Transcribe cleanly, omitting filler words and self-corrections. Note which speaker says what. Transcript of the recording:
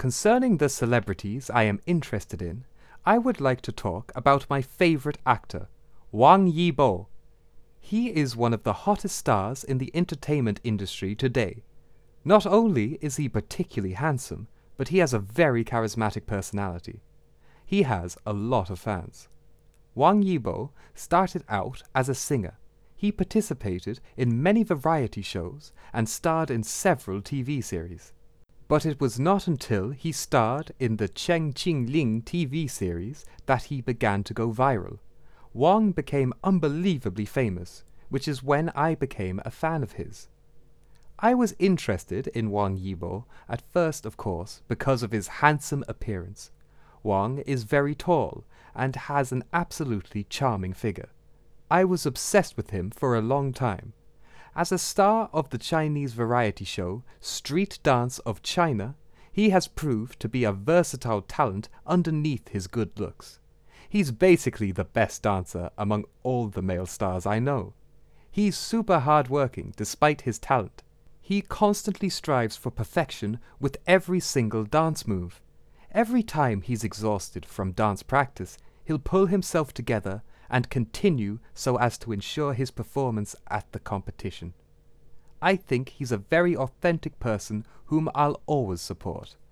Speaker 1: Concerning the celebrities I am interested in, I would like to talk about my favorite actor, Wang Yibo. He is one of the hottest stars in the entertainment industry today. Not only is he particularly handsome, but he has a very charismatic personality. He has a lot of fans. Wang Yibo started out as a singer. He participated in many variety shows and starred in several TV series. But it was not until he starred in the Cheng Qing Ling TV series that he began to go viral. Wang became unbelievably famous, which is when I became a fan of his. I was interested in Wang Yibo at first, of course, because of his handsome appearance. Wang is very tall and has an absolutely charming figure. I was obsessed with him for a long time. As a star of the Chinese variety show Street Dance of China, he has proved to be a versatile talent underneath his good looks. He's basically the best dancer among all the male stars I know. He's super hardworking despite his talent. He constantly strives for perfection with every single dance move. Every time he's exhausted from dance practice, he'll pull himself together and continue so as to ensure his performance at the competition. I think he's a very authentic person whom I'll always support.